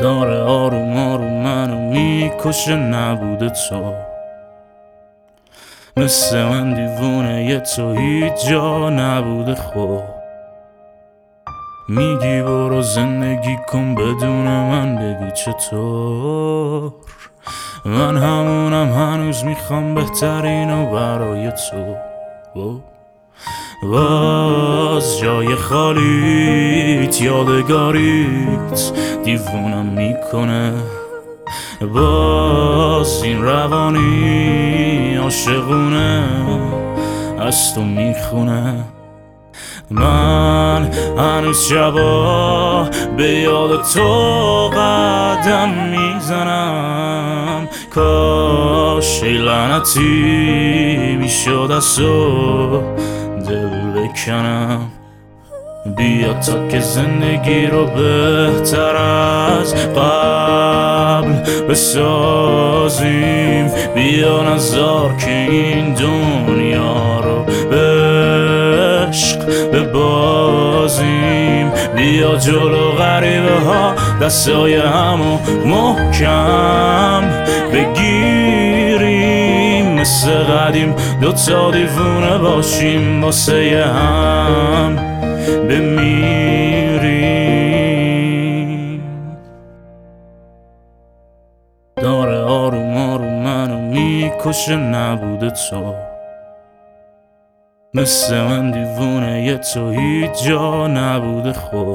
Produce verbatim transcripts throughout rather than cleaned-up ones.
داره آروم آروم منو میکشه نبوده تو، مثل من دیوونه یه تو هیچ جا نبوده. خب میگی برو زندگی کن بدون من، بگو چطور؟ من همونم هنوز میخوام بهترینو برای تو. باز جای خالیت یادگاریت دیوونم میکنه، باز این روانی عاشقونه از تو میخونه. من هنوز شبا به یاد تو قدم میزنم، کاش ای لعنتی میشد از تو دل بکنم. بیا تا که زندگی رو بهتر از قبل بسازیم، بیا نذار که این دنیا رو به عشق ببازیم. بیا جلو غریبه ها دستای همو محکم بگیریم، مثل قدیم دوتا دیوونه باشیم واسه هم بمیریم. داره آروم آروم منو میکشه نبوده تو، مثل من دیوونه یه تو هیچ جا نبوده. خب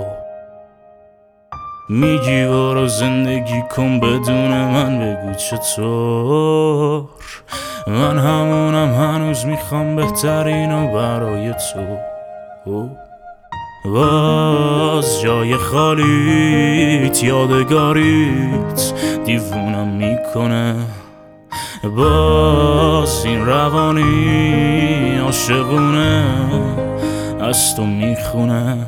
میگی برو زندگی کن بدون من، بگو چطور؟ من همونم هنوز میخوام بهترینو برای تو. باز جای خالیت یادگاریت دیوونم میکنه، باز این روانی عاشقونه از تو میخونه.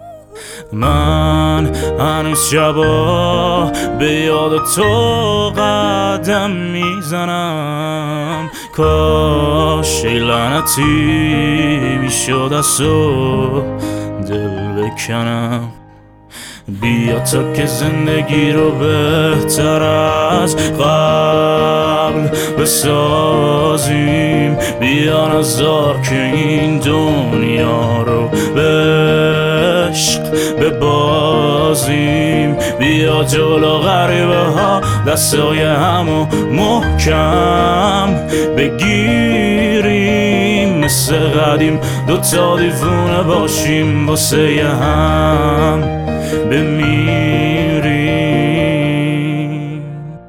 من هنوز شبا به یاد تو قدم میزنم، کاش ای لعنتی میشد از تو دل بکنم. بیا تا که زندگی رو بهتر از قبل بسازیم، بیا نذار که این دنیا رو به عشق ببازیم. بیا جلو غریبه ها دستای همو محکم بگیریم، مثل قدیم دوتا دیوونه باشیم واسه هم بمیریم.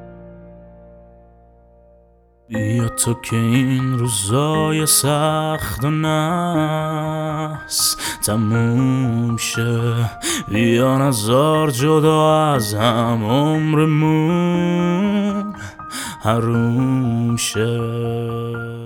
بیا تو که این روزای سخت و نحس تموم شه، بیا نذار جدا از هم عمرمون حروم شه.